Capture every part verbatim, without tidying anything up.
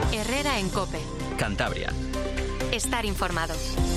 Herrera en COPE. Cantabria. Estar informado.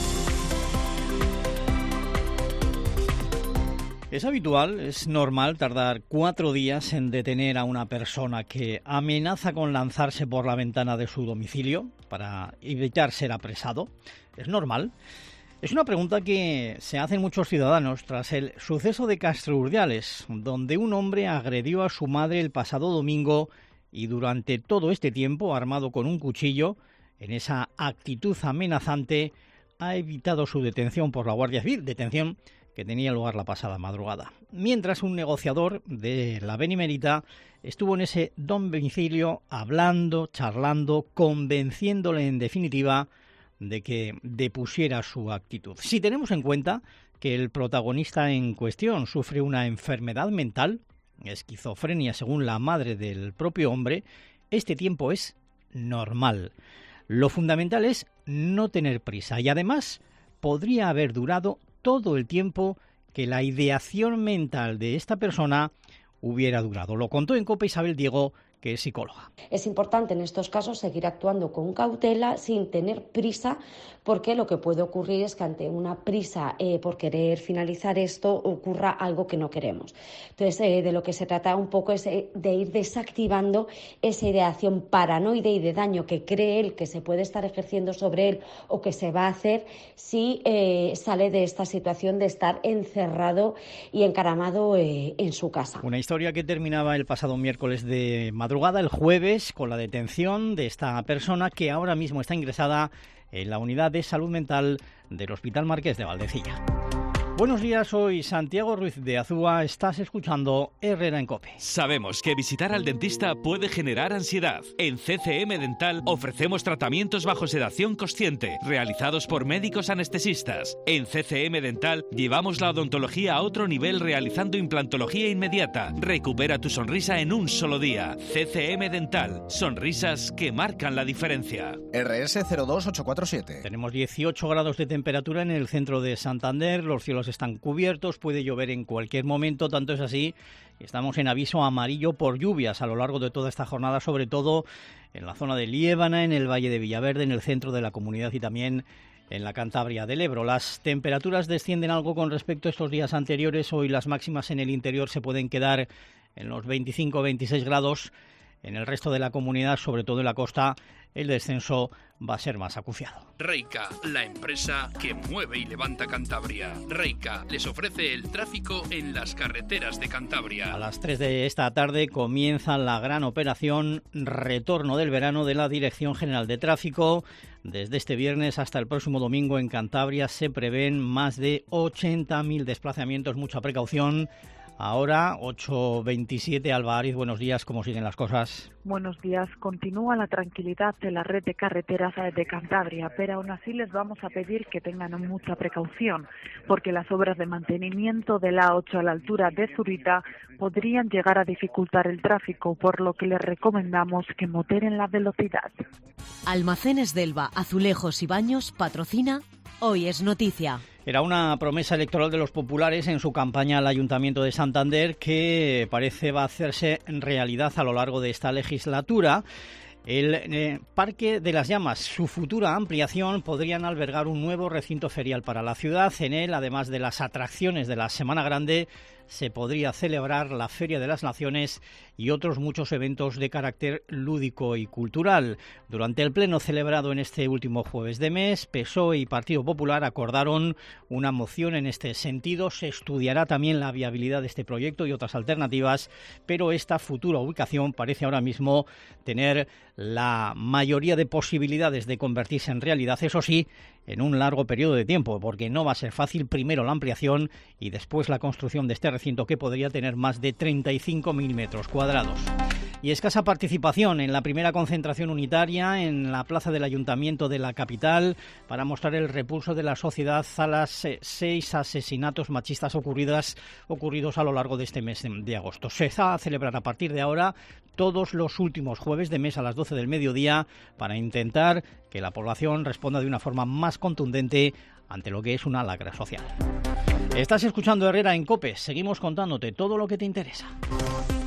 Es habitual, es normal tardar cuatro días en detener a una persona que amenaza con lanzarse por la ventana de su domicilio para evitar ser apresado. ¿Es normal? Es una pregunta que se hacen muchos ciudadanos tras el suceso de Castrurdiales, donde un hombre agredió a su madre el pasado domingo y durante todo este tiempo, armado con un cuchillo, en esa actitud amenazante, ha evitado su detención por la Guardia Civil, detención que tenía lugar la pasada madrugada. Mientras un negociador de la Benemérita estuvo en ese domicilio hablando, charlando, convenciéndole en definitiva de que depusiera su actitud. Si tenemos en cuenta que el protagonista en cuestión sufre una enfermedad mental, esquizofrenia según la madre del propio hombre, este tiempo es normal. Lo fundamental es no tener prisa y además podría haber durado todo el tiempo que la ideación mental de esta persona hubiera durado. Lo contó en COPE Isabel Diego, que es psicóloga. Es importante en estos casos seguir actuando con cautela, sin tener prisa, porque lo que puede ocurrir es que ante una prisa eh, por querer finalizar esto ocurra algo que no queremos. Entonces, eh, de lo que se trata un poco es eh, de ir desactivando esa ideación paranoide y de daño que cree él que se puede estar ejerciendo sobre él o que se va a hacer si eh, sale de esta situación de estar encerrado y encaramado eh, en su casa. Una historia que terminaba el pasado miércoles de madrugada. El jueves, con la detención de esta persona que ahora mismo está ingresada en la unidad de salud mental del Hospital Marqués de Valdecilla. Buenos días, soy Santiago Ruiz de Azúa, estás escuchando Herrera en COPE. Sabemos que visitar al dentista puede generar ansiedad. En C C M Dental ofrecemos tratamientos bajo sedación consciente, realizados por médicos anestesistas. En C C M Dental llevamos la odontología a otro nivel realizando implantología inmediata. Recupera tu sonrisa en un solo día. C C M Dental, sonrisas que marcan la diferencia. R S cero dos ocho cuatro siete. Tenemos dieciocho grados de temperatura en el centro de Santander, los cielos están cubiertos, puede llover en cualquier momento, tanto es así que estamos en aviso amarillo por lluvias a lo largo de toda esta jornada, sobre todo en la zona de Liébana, en el Valle de Villaverde, en el centro de la comunidad y también en la Cantabria del Ebro. Las temperaturas descienden algo con respecto a estos días anteriores. Hoy las máximas en el interior se pueden quedar en los veinticinco a veintiséis grados. En el resto de la comunidad, sobre todo en la costa, el descenso va a ser más acuciado. Reica, la empresa que mueve y levanta Cantabria. Reica les ofrece el tráfico en las carreteras de Cantabria. A las tres de esta tarde comienza la gran operación Retorno del Verano de la Dirección General de Tráfico. Desde este viernes hasta el próximo domingo en Cantabria se prevén más de ochenta mil desplazamientos. Mucha precaución. Ahora, ocho veintisiete, Alba Ariz, buenos días, ¿cómo siguen las cosas? Buenos días, continúa la tranquilidad de la red de carreteras de Cantabria, pero aún así les vamos a pedir que tengan mucha precaución, porque las obras de mantenimiento de la A ocho a la altura de Zurita podrían llegar a dificultar el tráfico, por lo que les recomendamos que moderen la velocidad. Almacenes Delva, Azulejos y Baños patrocina Hoy es Noticia. Era una promesa electoral de los populares en su campaña al Ayuntamiento de Santander que parece va a hacerse realidad a lo largo de esta legislatura. El eh, Parque de las Llamas, su futura ampliación, podrían albergar un nuevo recinto ferial para la ciudad. En él, además de las atracciones de la Semana Grande, se podría celebrar la Feria de las Naciones y otros muchos eventos de carácter lúdico y cultural. Durante el pleno celebrado en este último jueves de mes, P S O E y Partido Popular acordaron una moción en este sentido. Se estudiará también la viabilidad de este proyecto y otras alternativas, pero esta futura ubicación parece ahora mismo tener la mayoría de posibilidades de convertirse en realidad, eso sí, en un largo periodo de tiempo, porque no va a ser fácil primero la ampliación y después la construcción de este recinto que podría tener más de treinta y cinco mil metros cuadrados. Y escasa participación en la primera concentración unitaria en la plaza del Ayuntamiento de la capital para mostrar el repulso de la sociedad a los eh, seis asesinatos machistas ocurridas, ocurridos a lo largo de este mes de, de agosto. Se va a celebrar a partir de ahora todos los últimos jueves de mes a las doce del mediodía para intentar que la población responda de una forma más contundente ante lo que es una lacra social. Estás escuchando Herrera en COPE. Seguimos contándote todo lo que te interesa.